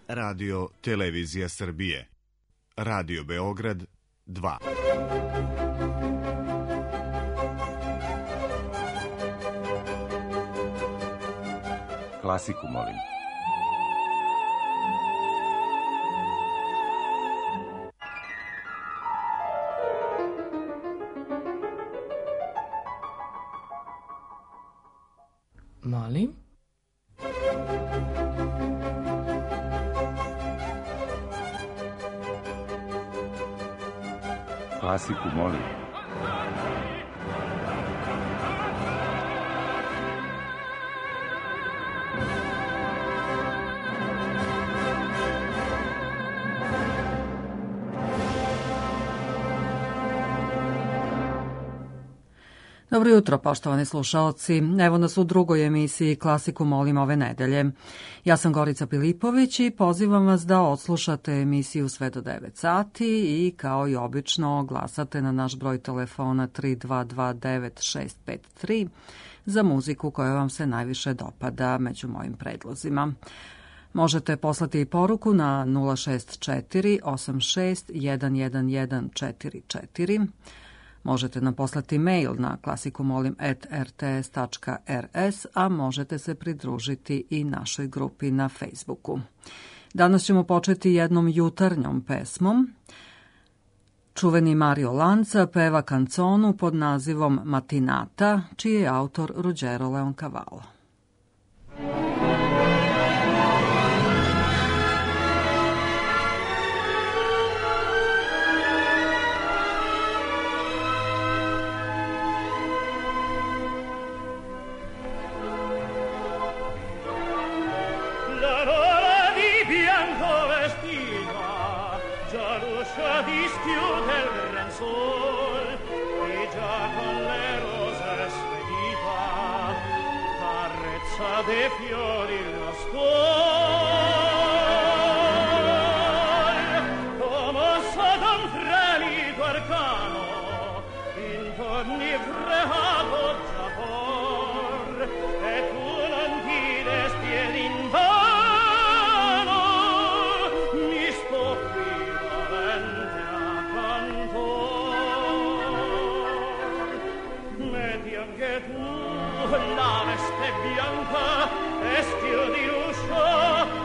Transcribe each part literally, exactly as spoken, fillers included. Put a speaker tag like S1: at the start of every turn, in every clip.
S1: Radio Televizija Srbije. Radio Beograd dva.
S2: Klasiku molim.
S3: Molim?
S2: Klasiku molim.
S3: Dobro jutro, poštovani slušaoci. Evo nas u drugoj emisiji Klasiku molim ove nedelje. Ja sam Gorica Pilipović i pozivam vas da odslušate emisiju sve do devet sati i kao i obično glasate na naš broj telefona tri dva dva devet šest pet tri za muziku koja vam se najviše dopada među mojim predlozima. Možete poslati i poruku na nula šest četiri osam šest jedan jedan jedan četiri četiri. Možete nam poslati mail na klasikumolim at r t s tačka r s, a možete se pridružiti i našoj grupi na Facebooku. Danas ćemo početi jednom jutarnjom pesmom. Čuveni Mario Lanza peva kanconu pod nazivom Matinata, čiji je autor Ruggero Leoncavallo.
S4: De fiori lo scuol, come Satan fremito arcano, intorni fregato giacor, e tu non ti despiedi in vano, mi sto qui dolente accantor. Metti anche tu la veste bianca e schiudi l'uscio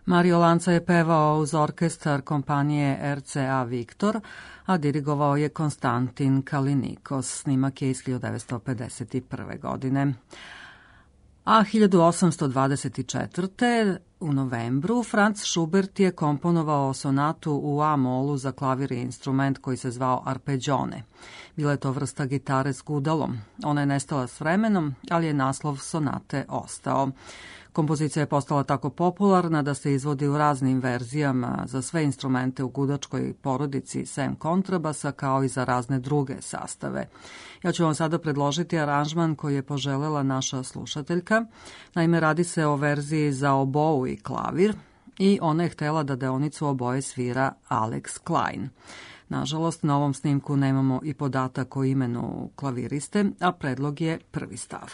S3: Mario Lanza je pevao uz orkestar kompanije R C A Viktor, a dirigovao je Konstantin Kalinikos. Snimak je iz hiljadu devetsto pedeset prve. godine. A hiljadu osamsto dvadeset četvrte. u novembru Franz Schubert je komponovao sonatu u A-molu za klavir i instrument koji se zvao arpeggione. Bila je to vrsta gitare s gudalom. Ona je nestala s vremenom, ali je naslov sonate ostao. Kompozicija je postala tako popularna da se izvodi u raznim verzijama za sve instrumente u gudačkoj porodici sem kontrabasa, kao i za razne druge sastave. Ja ću vam sada predložiti aranžman koji je poželela naša slušateljka. Naime, radi se o verziji za obou i klavir i ona je htela da deonicu oboje svira Alex Klein. Nažalost, na ovom snimku nemamo i podatak o imenu klaviriste, a predlog je prvi stav.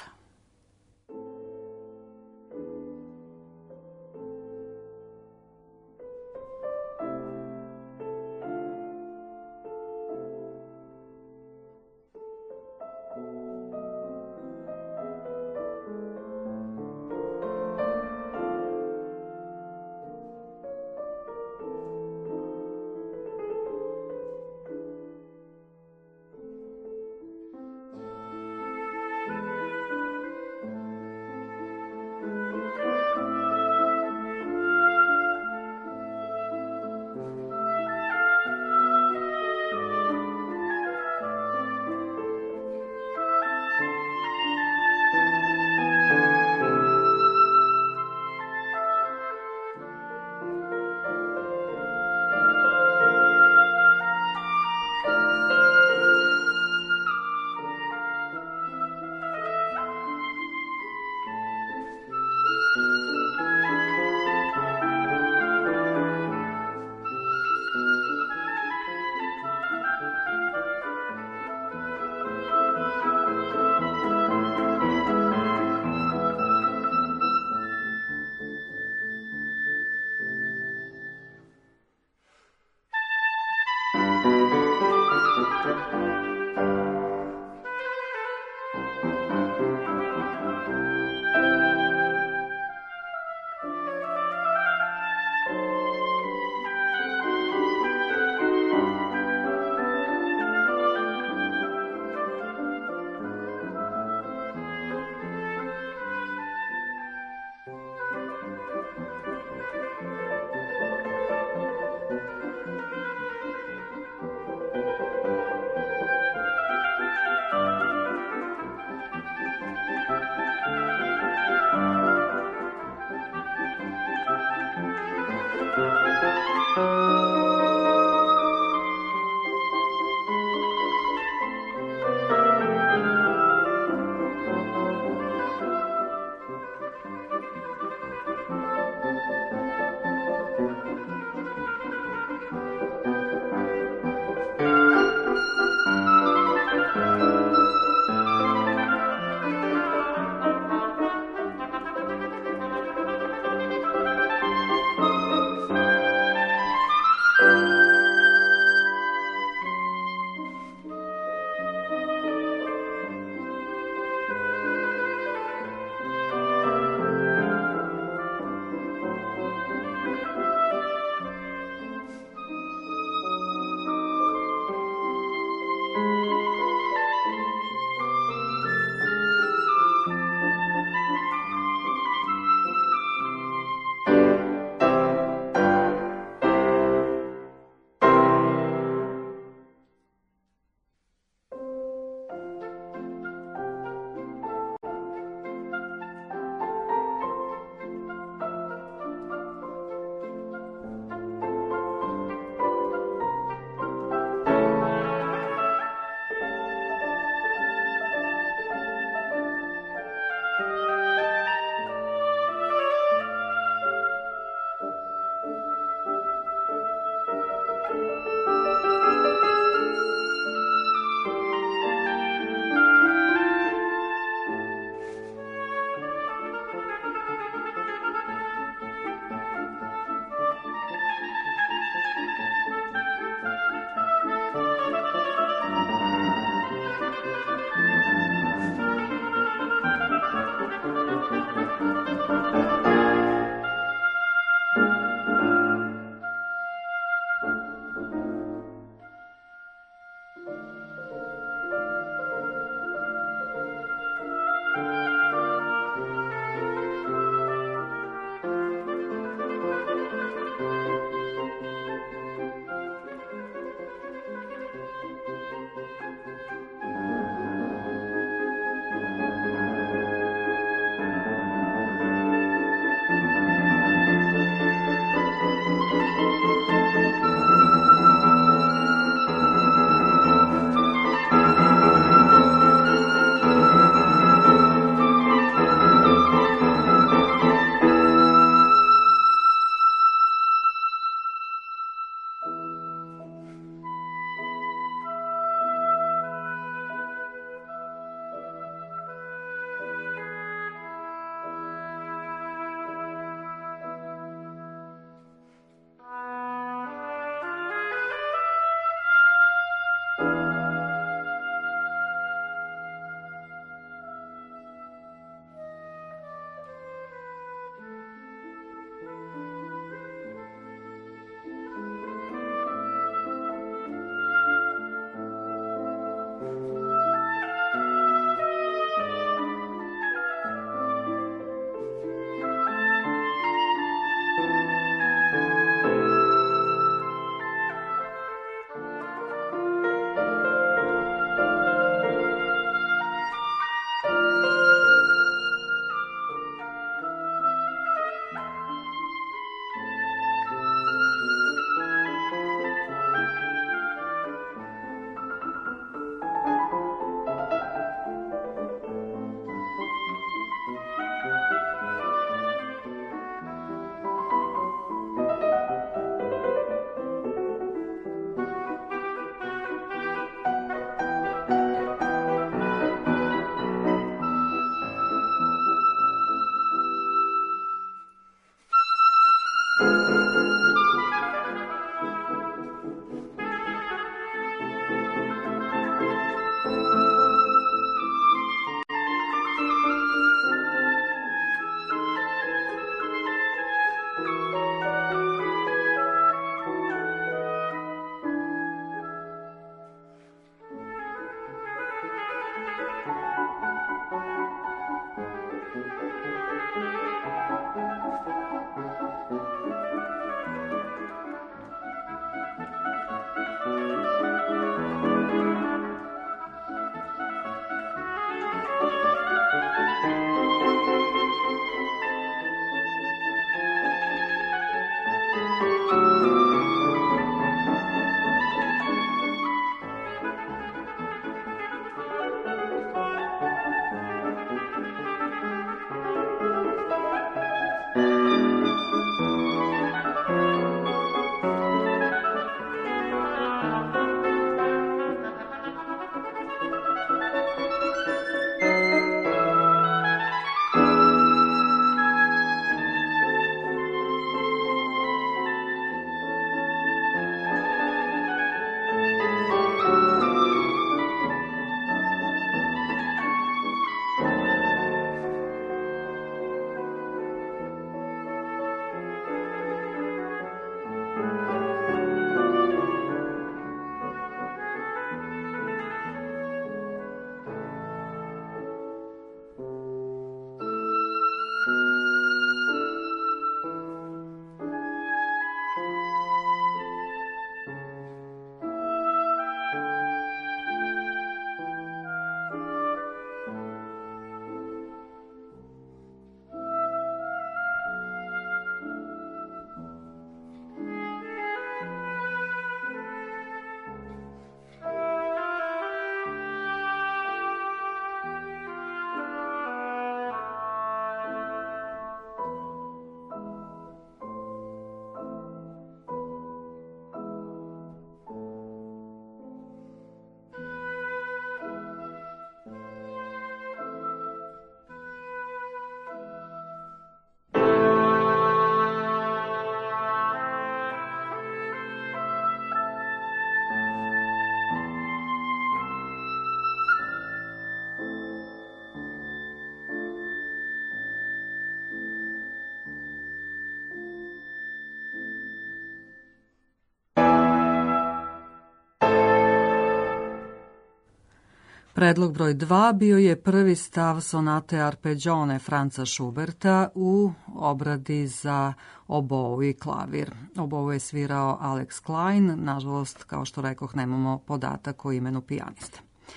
S3: Predlog broj dva bio je prvi stav sonate Arpeggione Franza Schuberta u obradi za obou i klavir. Obou je svirao Alex Klein, nažalost, kao što rekoh, nemamo podatak o imenu pijaniste.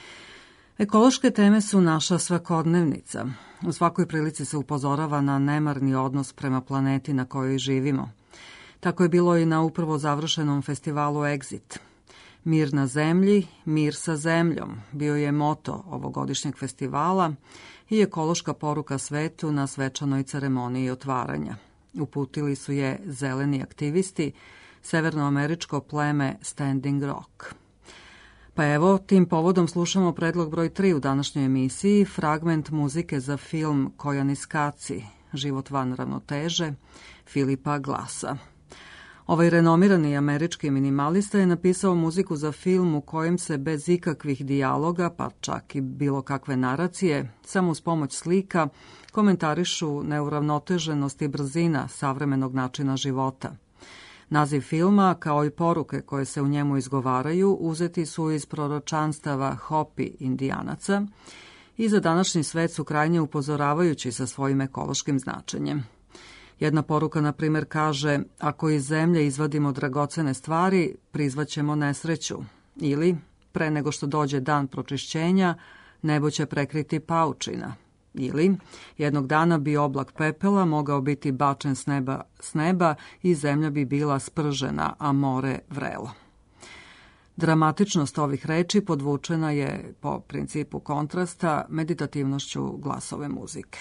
S3: Ekološke teme su naša svakodnevnica. U svakoj prilici se upozorava na nemarni odnos prema planeti na kojoj živimo. Tako je bilo i na upravo završenom festivalu Exit. Mir na zemlji, mir sa zemljom bio je moto ovogodišnjeg festivala i ekološka poruka svetu na svečanoj ceremoniji otvaranja. Uputili su je zeleni aktivisti, severnoameričko pleme Standing Rock. Pa evo, tim povodom slušamo predlog broj tri u današnjoj emisiji, fragment muzike za film Kojaniskaci, život van ravnoteže, Filipa Glasa. Ovaj renomirani američki minimalista je napisao muziku za film u kojem se bez ikakvih dijaloga, pa čak i bilo kakve naracije, samo uz pomoć slika, komentarišu neuravnoteženost i brzina savremenog načina života. Naziv filma, kao i poruke koje se u njemu izgovaraju, uzeti su iz proročanstava Hopi Indijanaca i za današnji svet su krajnje upozoravajući sa svojim ekološkim značenjem. Jedna poruka, na primjer, kaže: ako iz zemlje izvadimo dragocene stvari, prizvaćemo nesreću. Ili, pre nego što dođe dan pročišćenja, nebo će prekriti paučina. Ili, jednog dana bi oblak pepela mogao biti bačen s neba, s neba i zemlja bi bila spržena, a more vrelo. Dramatičnost ovih reči podvučena je po principu kontrasta meditativnošću glasove muzike.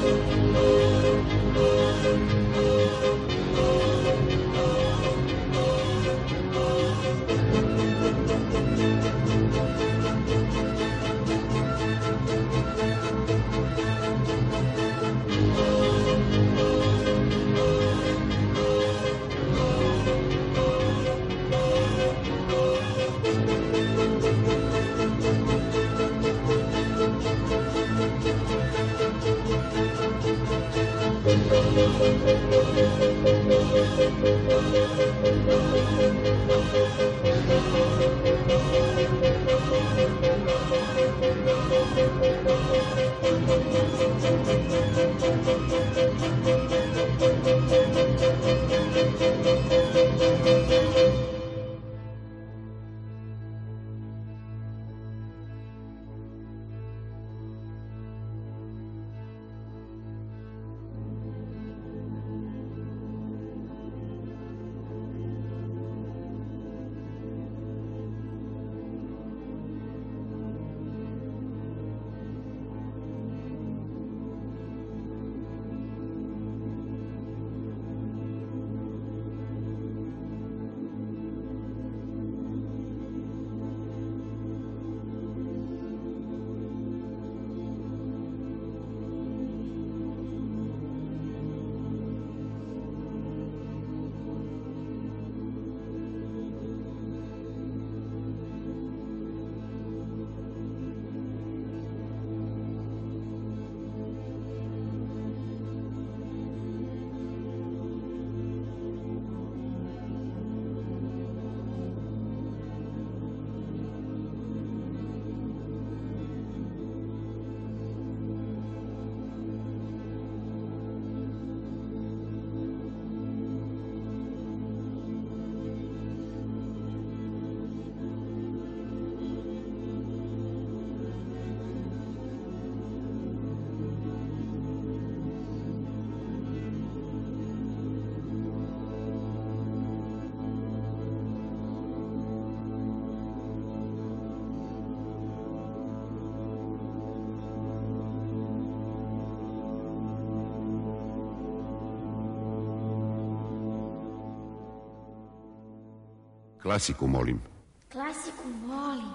S2: Klasiku, molim.
S5: Klasiku, molim.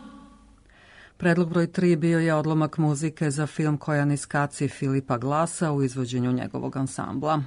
S3: Predlog broj tri bio je odlomak muzike za film Kojan iz Kaci Filipa Glasa u izvođenju njegovog ansambla.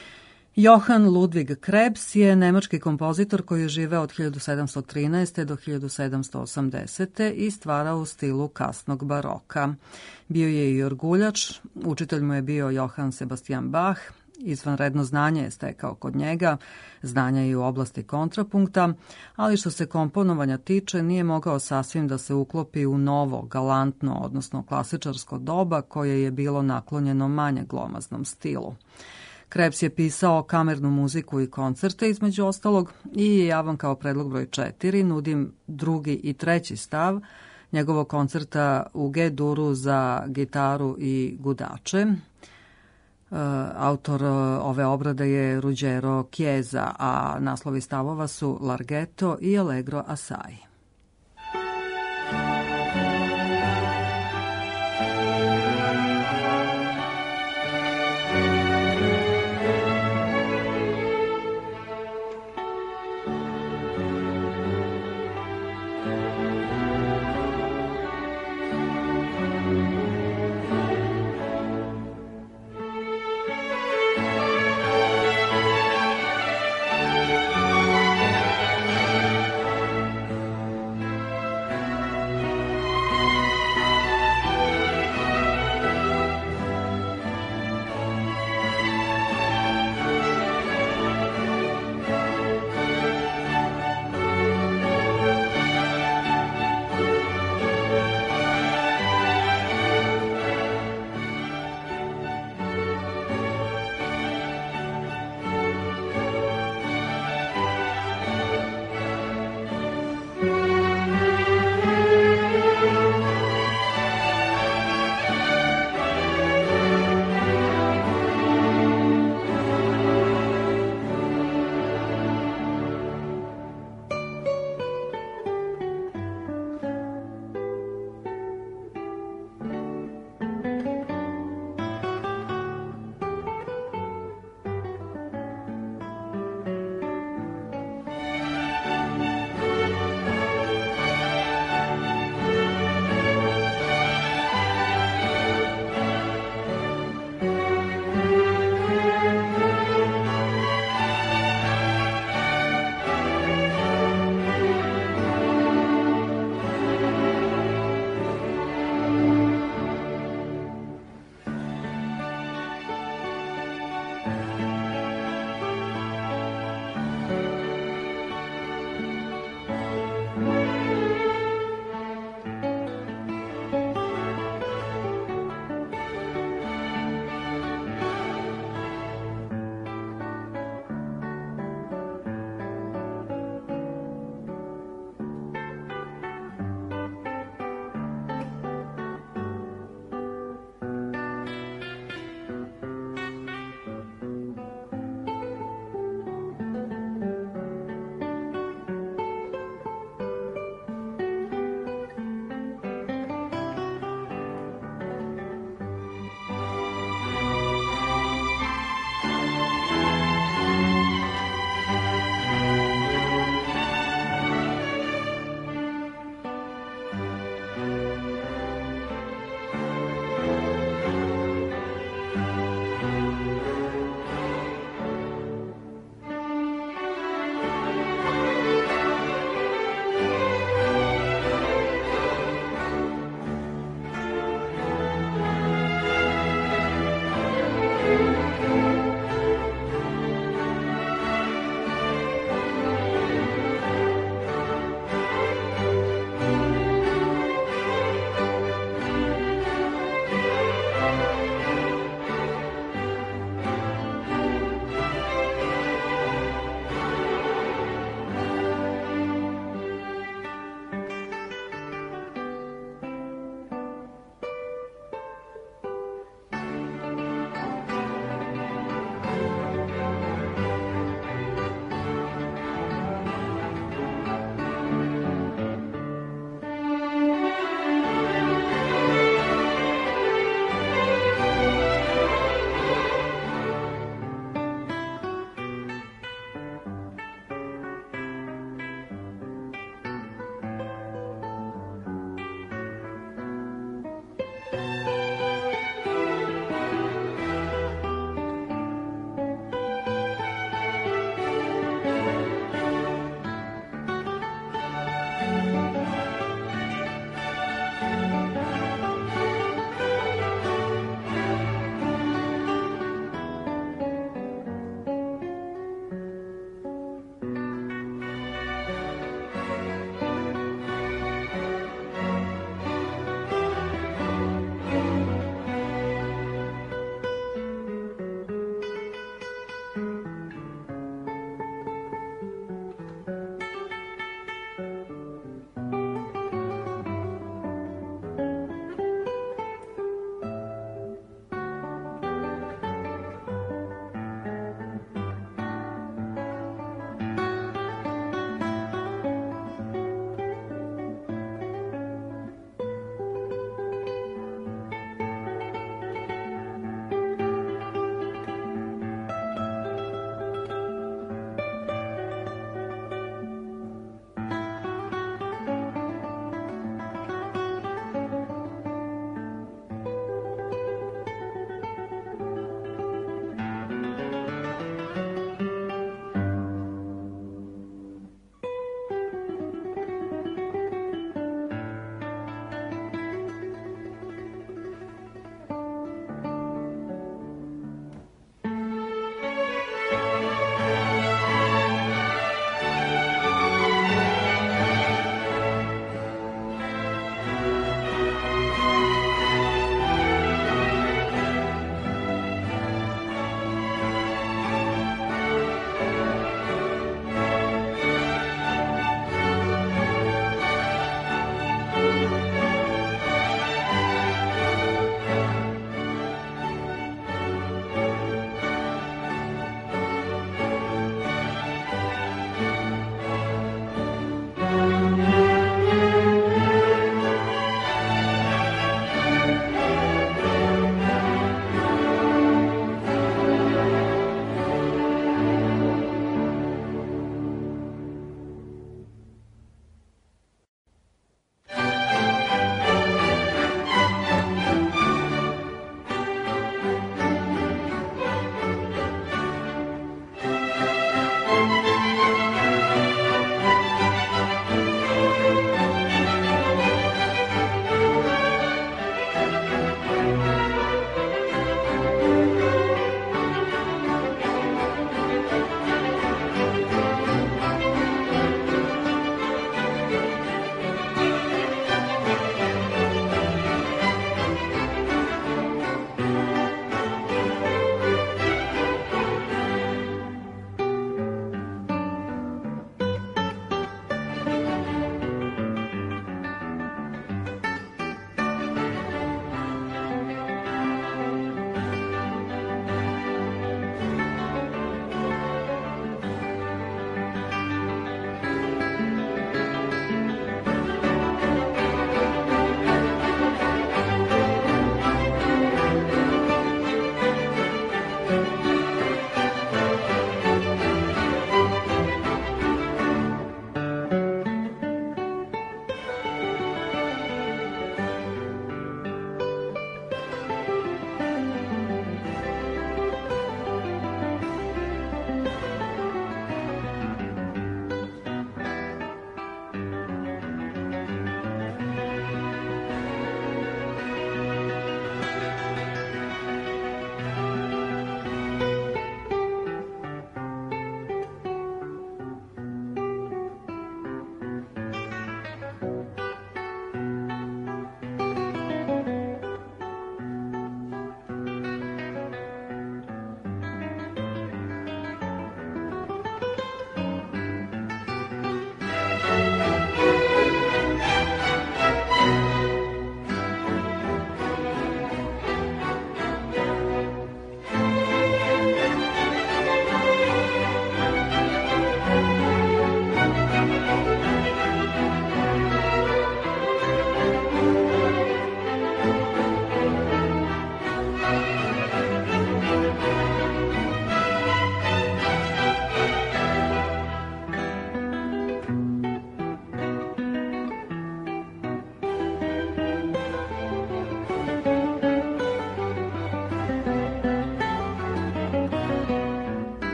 S3: Johann Ludwig Krebs je nemački kompozitor koji je živeo od hiljadu sedamsto trinaeste. do hiljadu sedamsto osamdesete. i stvarao u stilu kasnog baroka. Bio je i orguljač, učitelj mu je bio Johann Sebastian Bach, izvanredno znanje je stekao kod njega, znanja i u oblasti kontrapunkta, ali što se komponovanja tiče nije mogao sasvim da se uklopi u novo, galantno, odnosno klasičarsko doba koje je bilo naklonjeno manje glomaznom stilu. Krebs je pisao kamernu muziku i koncerte između ostalog i ja vam kao predlog broj četiri nudim drugi i treći stav njegovog koncerta u G-duru za gitaru i gudače. Autor ove obrade je Ruggero Chiesa, a naslovi stavova su Larghetto i Allegro assai.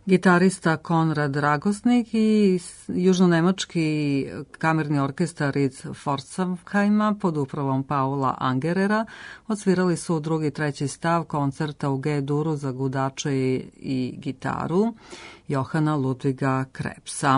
S3: Gitarista Konrad Ragosnik i južnonemački kamerni orkestar iz Pforzheima pod upravom Paula Angerera odsvirali su drugi i treći stav koncerta u G-duru za gudače i, i gitaru Johana Ludviga Krebsa.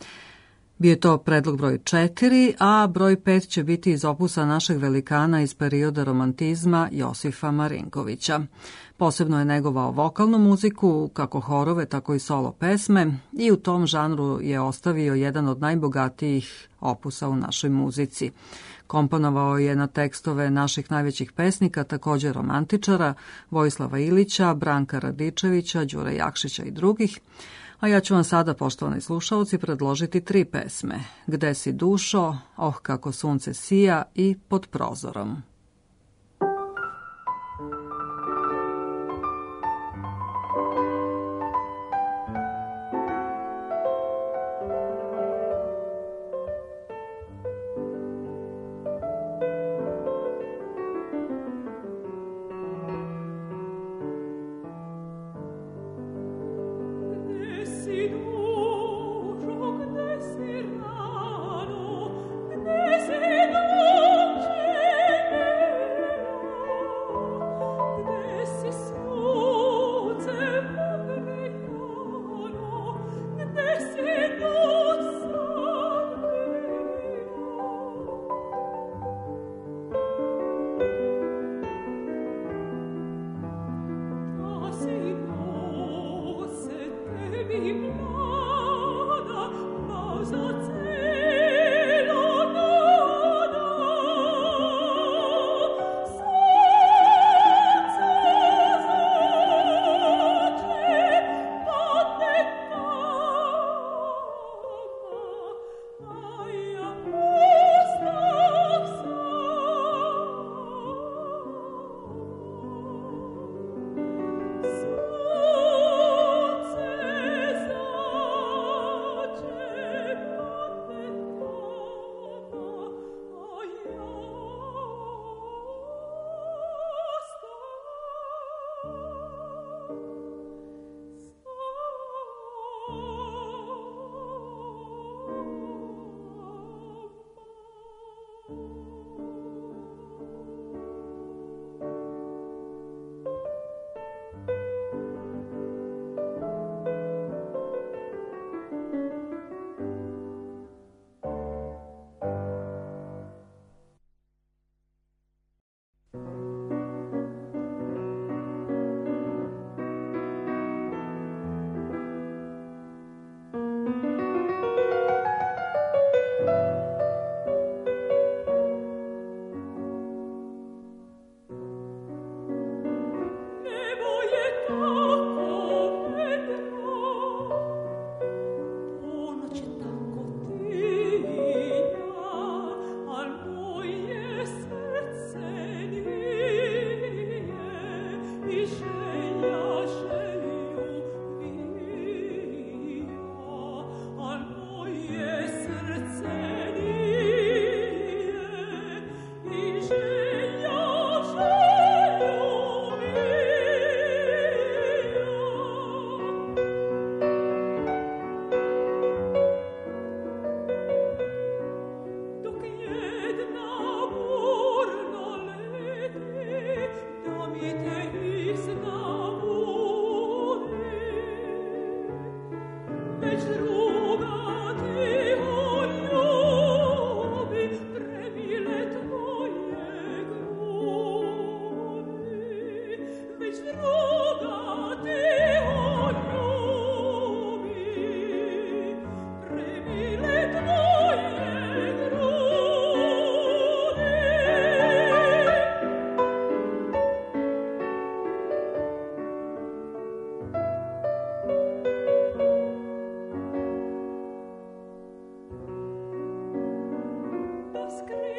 S3: Bio je to predlog broj četiri, a broj pet će biti iz opusa našeg velikana iz perioda romantizma Josifa Marinkovića. Posebno je negovao vokalnu muziku, kako horove, tako i solo pesme, i u tom žanru je ostavio jedan od najbogatijih opusa u našoj muzici. Komponovao je na tekstove naših najvećih pesnika, također romantičara, Vojislava Ilića, Branka Radičevića, Đure Jakšića i drugih. A ja ću vam sada, poštovani slušalci, predložiti tri pesme. Gde si dušo, Oh kako sunce sija i Pod prozorom.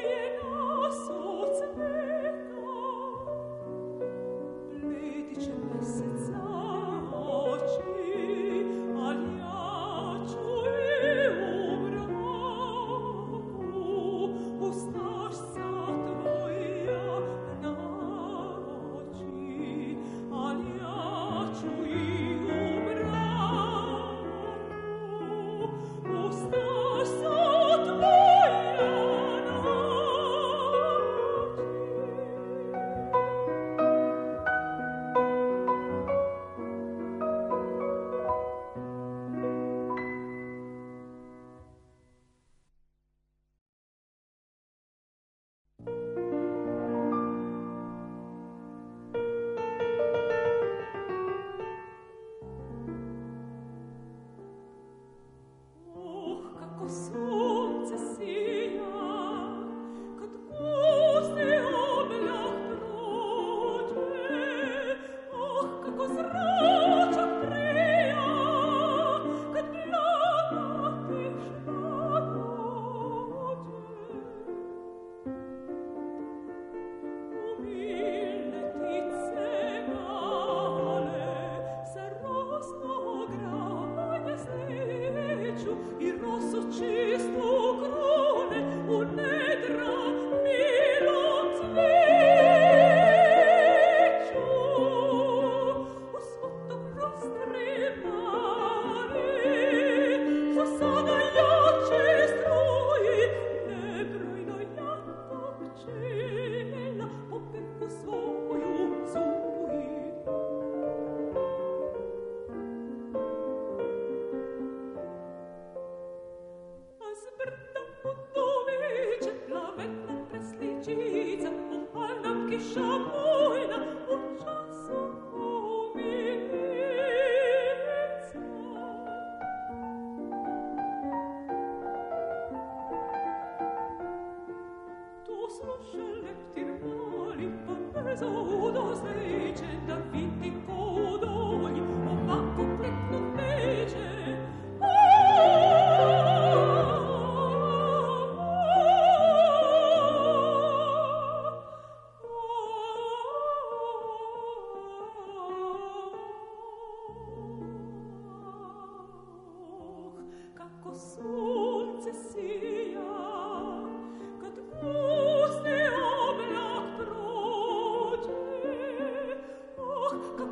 S2: Skrije nas od sveta, blediće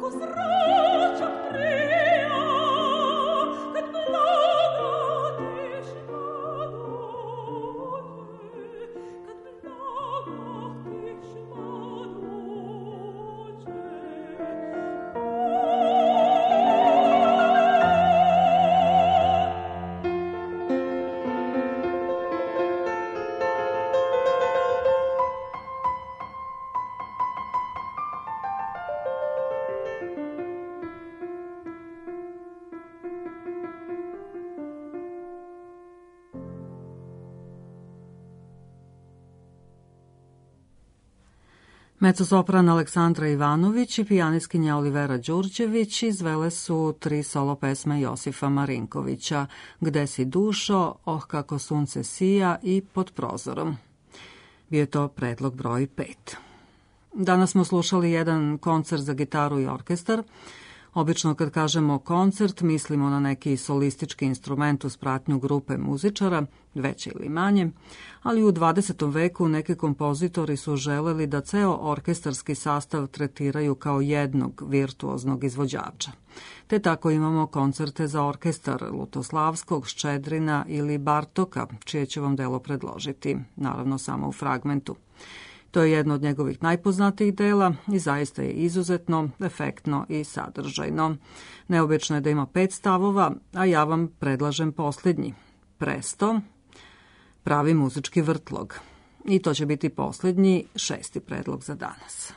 S3: Mezzosopran Aleksandra Ivanović i pijanistkinja Olivera Đurđević izvele su tri solo pesme Josifa Marinkovića, Gde si dušo, Oh kako sunce sija i Pod prozorom. Bio je to predlog broj pet. Danas smo slušali jedan koncert za gitaru i orkestar. Obično kad kažemo koncert, mislimo na neki solistički instrument uz pratnju grupe muzičara, veće ili manje, ali u dvadesetom veku neki kompozitori su želeli da ceo orkestarski sastav tretiraju kao jednog virtuoznog izvođača. Te tako imamo koncerte za orkestar Lutoslavskog, Ščedrina ili Bartoka, čije ću vam delo predložiti, naravno samo u fragmentu. To je jedno od njegovih najpoznatijih dela i zaista je izuzetno, efektno i sadržajno. Neobično je da ima pet stavova, a ja vam predlažem posljednji. Presto, pravi muzički vrtlog. I to će biti posljednji, šesti predlog za danas.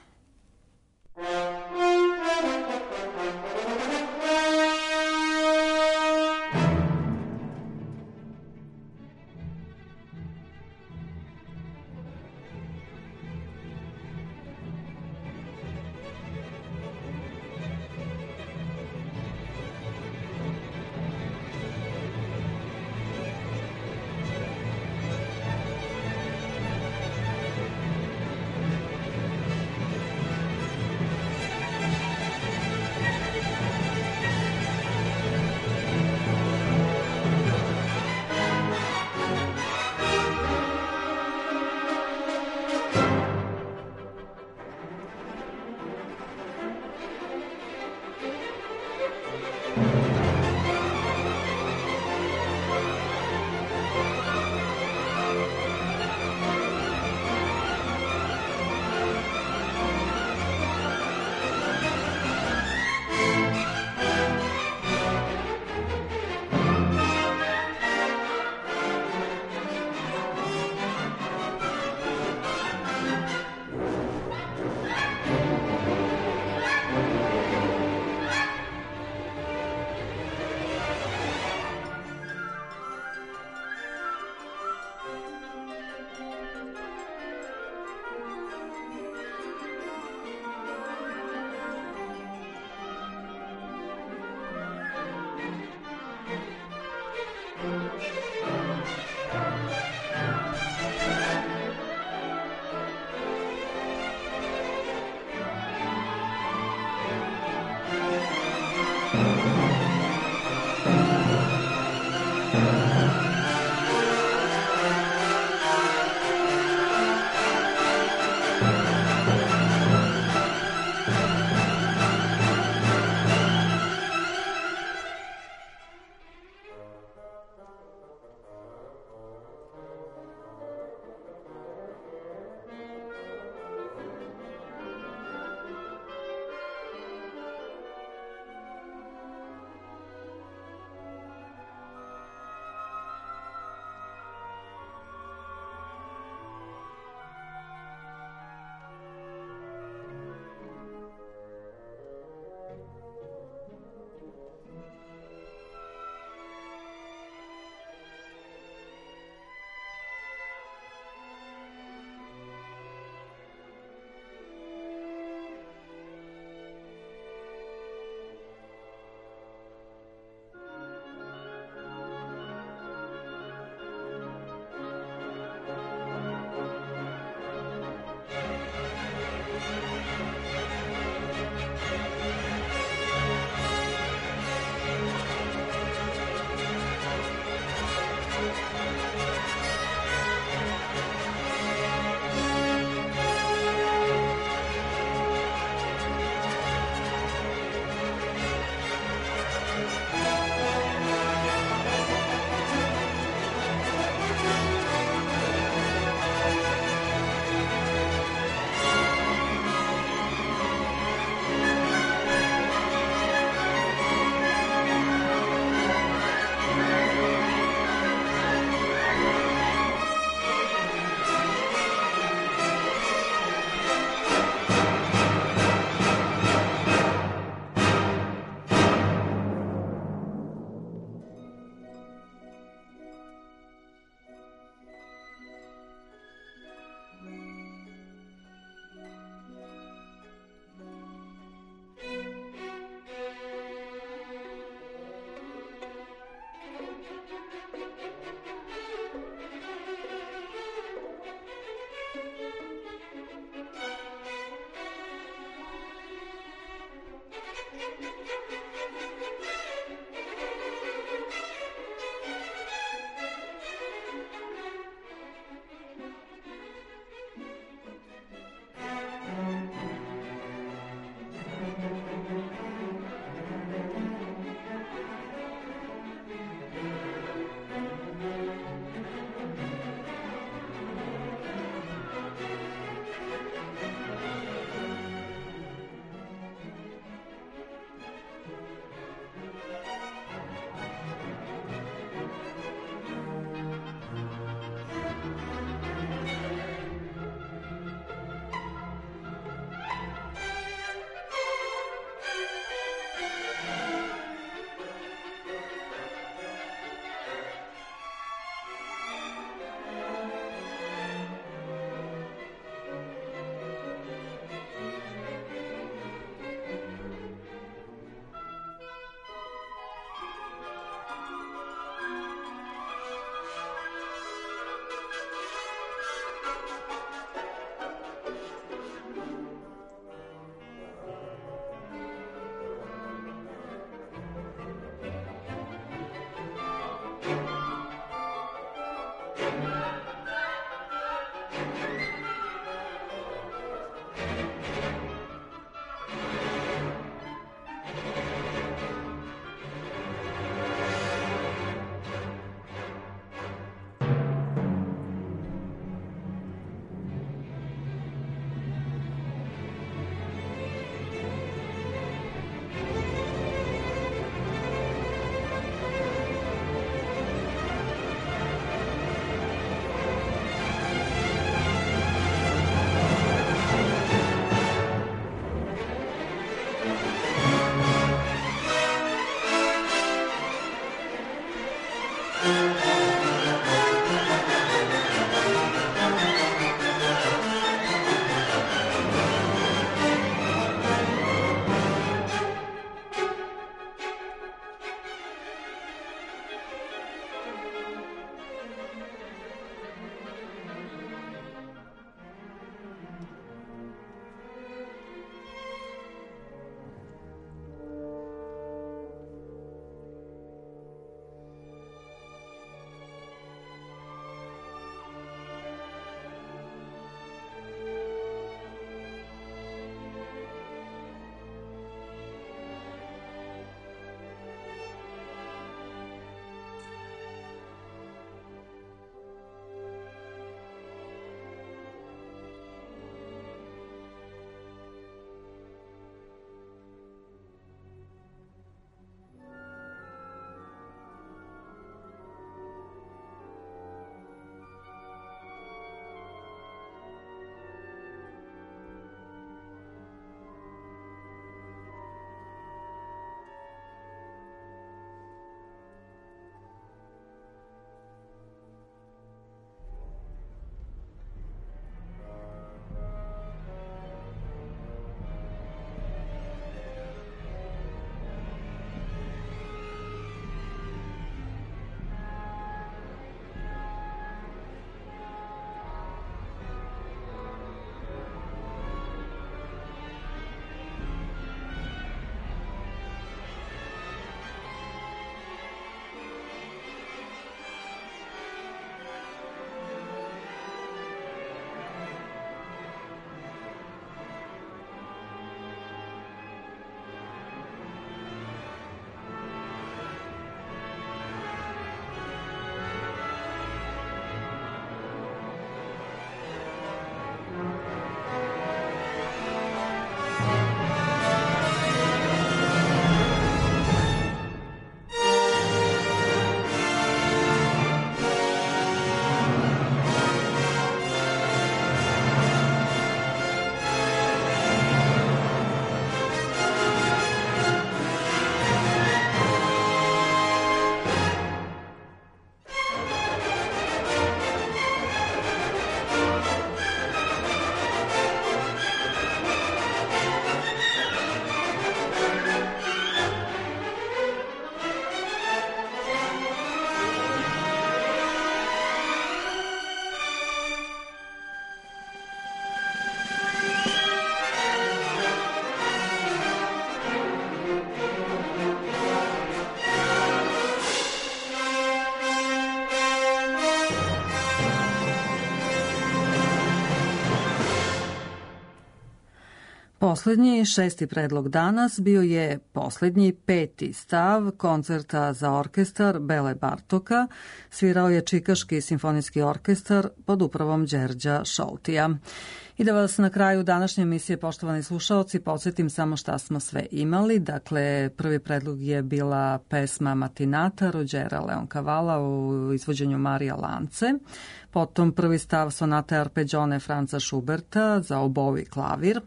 S3: Poslednji, šesti predlog danas bio je poslednji, peti stav koncerta za orkestar Bele Bartoka. Svirao je Čikaški simfonijski orkestar pod upravom Đerđa Šoltija. I da vas na kraju današnje emisije, poštovani slušaoci, podsjetim samo šta smo sve imali. Dakle, prvi predlog je bila pesma Matinata Ruđera Leoncavala u izvođenju Marija Lance. Potom prvi stav sonate Arpeggione Franca Schuberta za oboe i klavir.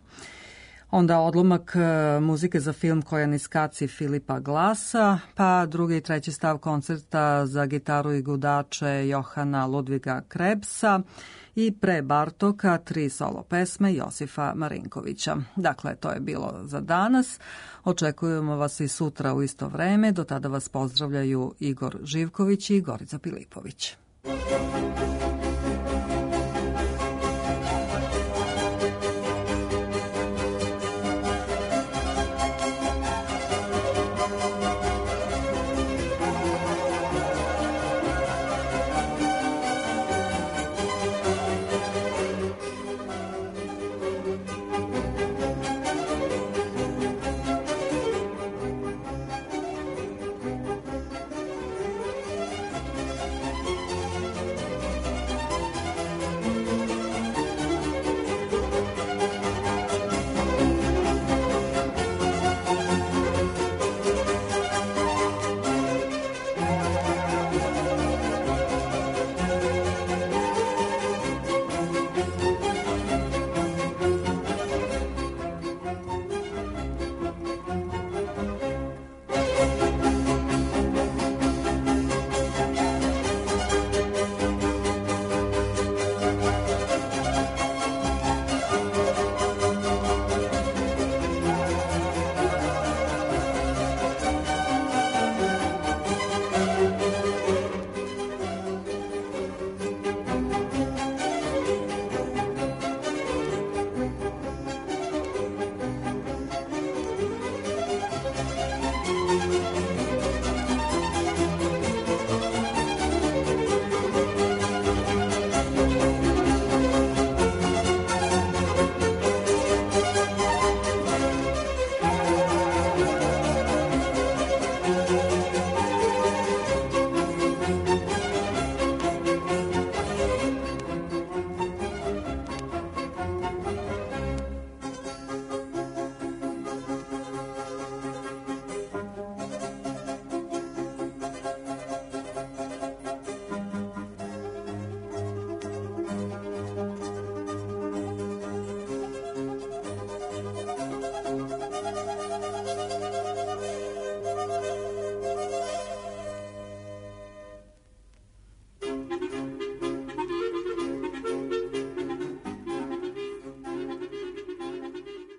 S3: Onda odlomak muzike za film Kojaniskaci Filipa Glasa, pa drugi i treći stav koncerta za gitaru i gudače Johana Ludviga Krebsa i pre Bartoka tri solo pesme Josifa Marinkovića. Dakle, to je bilo za danas. Očekujemo vas i sutra u isto vreme. Do tada vas pozdravljaju Igor Živković i Gorica Pilipović.